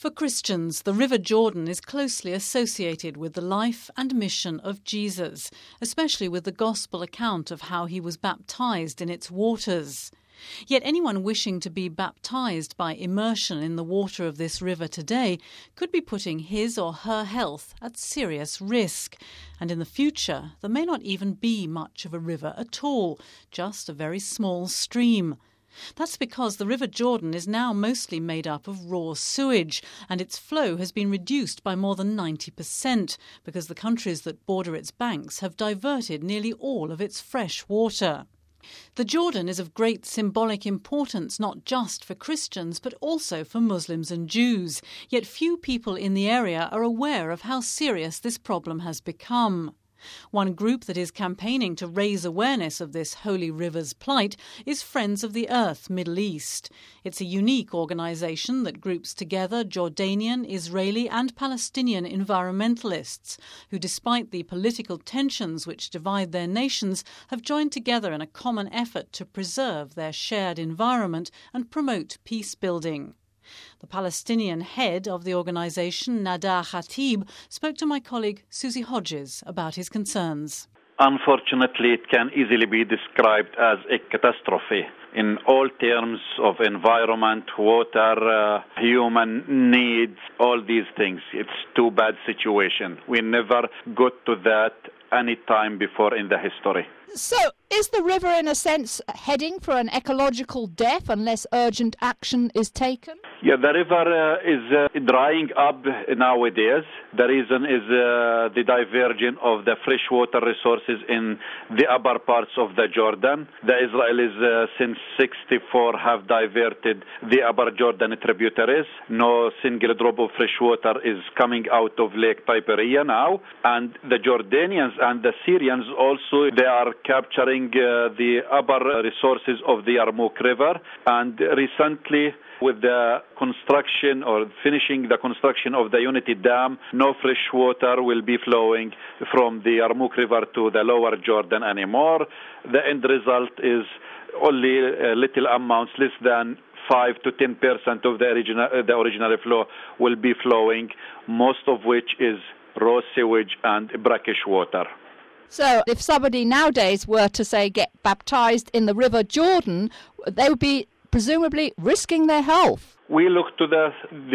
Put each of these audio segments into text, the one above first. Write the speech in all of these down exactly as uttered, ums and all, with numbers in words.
For Christians, the River Jordan is closely associated with the life and mission of Jesus, especially with the Gospel account of how he was baptized in its waters. Yet anyone wishing to be baptized by immersion in the water of this river today could be putting his or her health at serious risk. And in the future, there may not even be much of a river at all, just a very small stream. That's because the River Jordan is now mostly made up of raw sewage, and its flow has been reduced by more than ninety percent because the countries that border its banks have diverted nearly all of its fresh water. The Jordan is of great symbolic importance not just for Christians but also for Muslims and Jews, yet few people in the area are aware of how serious this problem has become. One group that is campaigning to raise awareness of this holy river's plight is Friends of the Earth Middle East. It's a unique organisation that groups together Jordanian, Israeli and Palestinian environmentalists who, despite the political tensions which divide their nations, have joined together in a common effort to preserve their shared environment and promote peace building. The Palestinian head of the organisation, Nada Khatib, spoke to my colleague Susie Hodges about his concerns. Unfortunately, it can easily be described as a catastrophe in all terms of environment, water, uh, human needs, all these things. It's too bad situation. We never got to that any time before in the history. So, is the river in a sense heading for an ecological death unless urgent action is taken? Yeah, the river uh, is uh, drying up nowadays. The reason is uh, the diversion of the freshwater resources in the upper parts of the Jordan. The Israelis uh, since sixty-four have diverted the upper Jordan tributaries. No single drop of fresh water is coming out of Lake Tiberia now. And the Jordanians and the Syrians also, they are capturing uh, the upper resources of the Yarmouk River. And recently, with the construction or finishing the construction of the Unity Dam, no fresh water will be flowing from the Yarmouk River to the lower Jordan anymore. The end result is only uh, little amounts, less than five to ten percent of the original, uh, the original flow will be flowing, most of which is raw sewage and brackish water. So if somebody nowadays were to, say, get baptized in the River Jordan, they would be presumably risking their health. We look to the,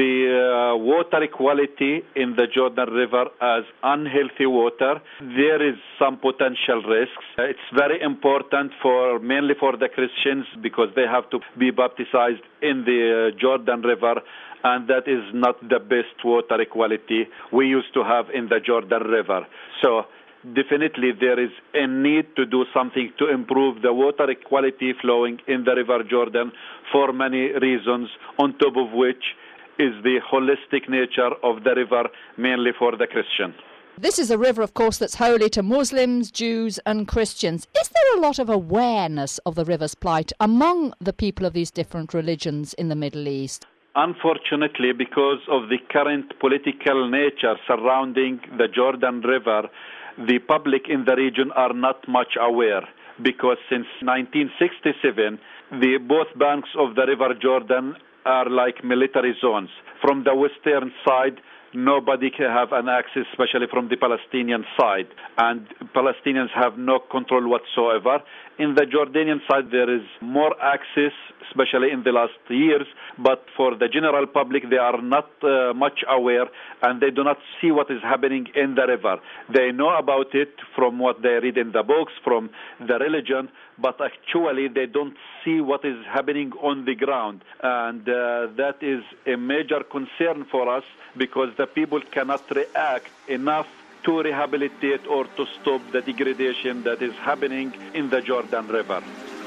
the uh, water quality in the Jordan River as unhealthy water. There is some potential risks. It's very important for mainly for the Christians because they have to be baptized in the uh, Jordan River, and that is not the best water quality we used to have in the Jordan River. So definitely there is a need to do something to improve the water quality flowing in the River Jordan for many reasons, on top of which is the holistic nature of the river, mainly for the Christian. This is a river, of course, that's holy to Muslims, Jews and Christians. Is there a lot of awareness of the river's plight among the people of these different religions in the Middle East? Unfortunately, because of the current political nature surrounding the Jordan River, the public in the region are not much aware, because since nineteen sixty-seven, the both banks of the River Jordan are like military zones. From the western side, nobody can have an access, especially from the Palestinian side, and Palestinians have no control whatsoever. In the Jordanian side, there is more access, especially in the last years, but for the general public, they are not uh, much aware, and they do not see what is happening in the river. They know about it from what they read in the books, from the religion, but actually they don't see what is happening on the ground. And uh, that is a major concern for us, because the people cannot react enough to rehabilitate or to stop the degradation that is happening in the Jordan River.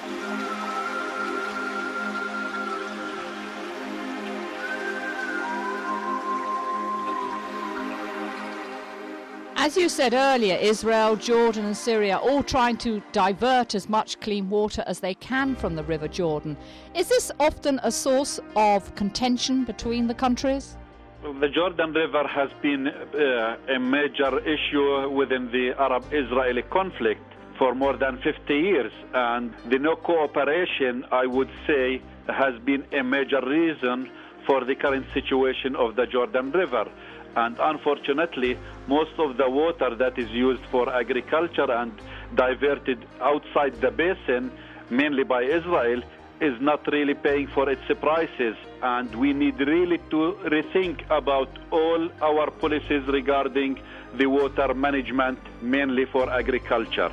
As you said earlier, Israel, Jordan and Syria are all trying to divert as much clean water as they can from the River Jordan. Is this often a source of contention between the countries? The Jordan River has been uh, a major issue within the Arab-Israeli conflict for more than fifty years, and the no cooperation, I would say, has been a major reason for the current situation of the Jordan River. And unfortunately, most of the water that is used for agriculture and diverted outside the basin, mainly by Israel, is not really paying for its prices. And we need really to rethink about all our policies regarding the water management, mainly for agriculture.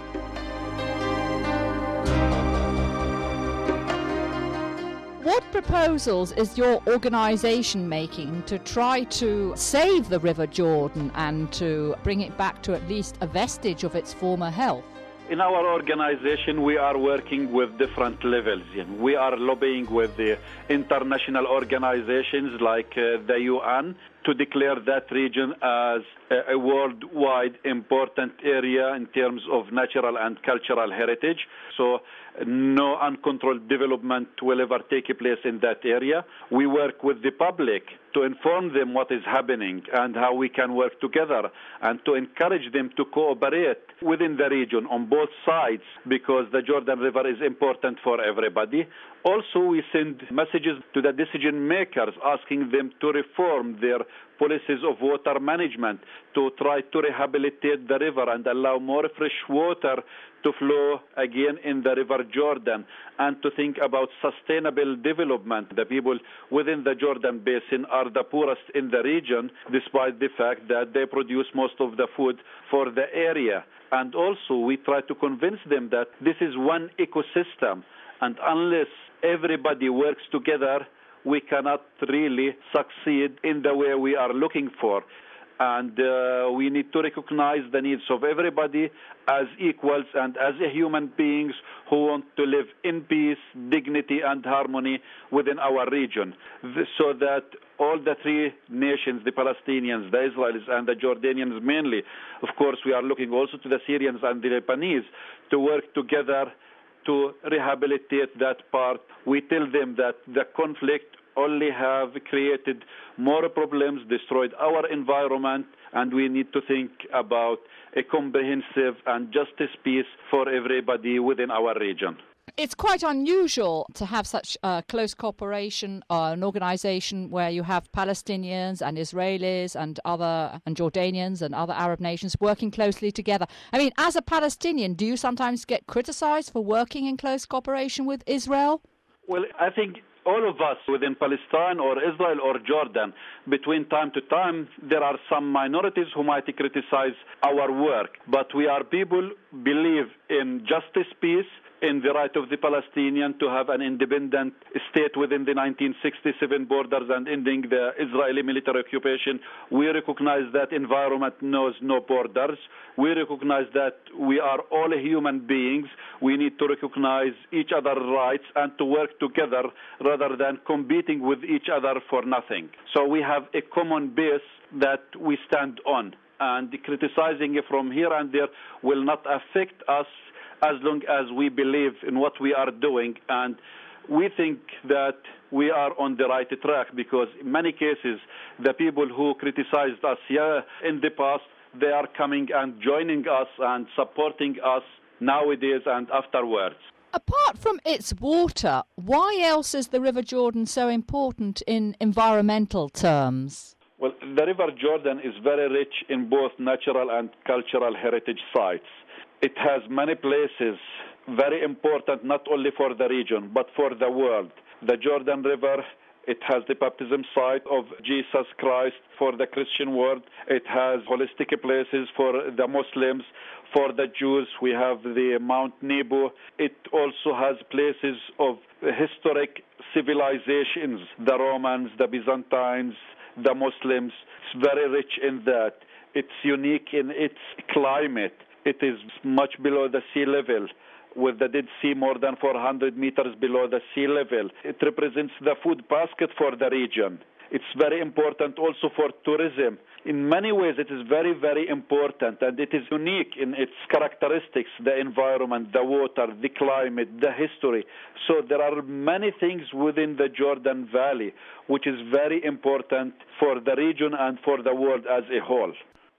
What proposals is your organisation making to try to save the River Jordan and to bring it back to at least a vestige of its former health? In our organization, we are working with different levels. We are lobbying with the international organizations like uh, the U N to declare that region as a, a worldwide important area in terms of natural and cultural heritage. So no uncontrolled development will ever take place in that area. We work with the public to inform them what is happening and how we can work together, and to encourage them to cooperate within the region on both sides, because the Jordan River is important for everybody. Also, we send messages to the decision makers asking them to reform their policies of water management, to try to rehabilitate the river and allow more fresh water to flow again in the River Jordan, and to think about sustainable development. The people within the Jordan Basin are the poorest in the region, despite the fact that they produce most of the food for the area. And also, we try to convince them that this is one ecosystem, and unless everybody works together, we cannot really succeed in the way we are looking for. And uh, we need to recognize the needs of everybody as equals and as human beings who want to live in peace, dignity, and harmony within our region, so that all the three nations, the Palestinians, the Israelis, and the Jordanians mainly, of course, we are looking also to the Syrians and the Lebanese, to work together to rehabilitate that part. We tell them that the conflict only have created more problems, destroyed our environment, and we need to think about a comprehensive and justice peace for everybody within our region. It's quite unusual to have such uh, close cooperation, uh, an organisation where you have Palestinians and Israelis and other and Jordanians and other Arab nations working closely together. I mean, as a Palestinian, do you sometimes get criticised for working in close cooperation with Israel? Well, I think all of us within Palestine or Israel or Jordan, between time to time, there are some minorities who might criticize our work. But we are people who believe in justice, peace, in the right of the Palestinian to have an independent state within the nineteen sixty-seven borders and ending the Israeli military occupation. We recognize that environment knows no borders. We recognize that we are all human beings. We need to recognize each other's rights and to work together rather than competing with each other for nothing. So we have a common base that we stand on, and criticizing from here and there will not affect us as long as we believe in what we are doing. And we think that we are on the right track, because in many cases, the people who criticized us here in the past, they are coming and joining us and supporting us nowadays and afterwards. Apart from its water, why else is the River Jordan so important in environmental terms? Well, the River Jordan is very rich in both natural and cultural heritage sites. It has many places, very important not only for the region, but for the world. The Jordan River, it has the baptism site of Jesus Christ for the Christian world. It has holistic places for the Muslims. For the Jews, we have the Mount Nebo. It also has places of historic civilizations, the Romans, the Byzantines, the Muslims. It's very rich in that. It's unique in its climate. It is much below the sea level, with the Dead Sea more than four hundred meters below the sea level. It represents the food basket for the region. It's very important also for tourism. In many ways, it is very, very important, and it is unique in its characteristics, the environment, the water, the climate, the history. So there are many things within the Jordan Valley which is very important for the region and for the world as a whole.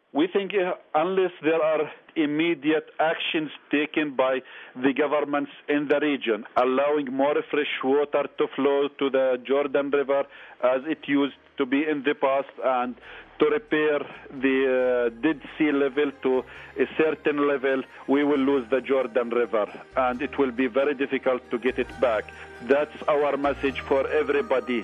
We think uh, unless there are immediate actions taken by the governments in the region, allowing more fresh water to flow to the Jordan River as it used to be in the past, and to repair the uh, Dead Sea level to a certain level, we will lose the Jordan River, and it will be very difficult to get it back. That's our message for everybody.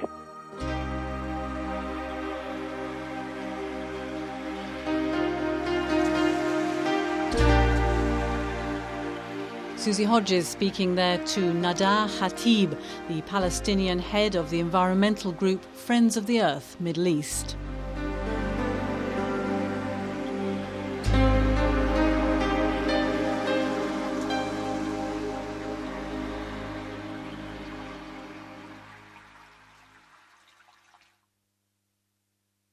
Susie Hodges speaking there to Nadar Khatib, the Palestinian head of the environmental group Friends of the Earth Middle East.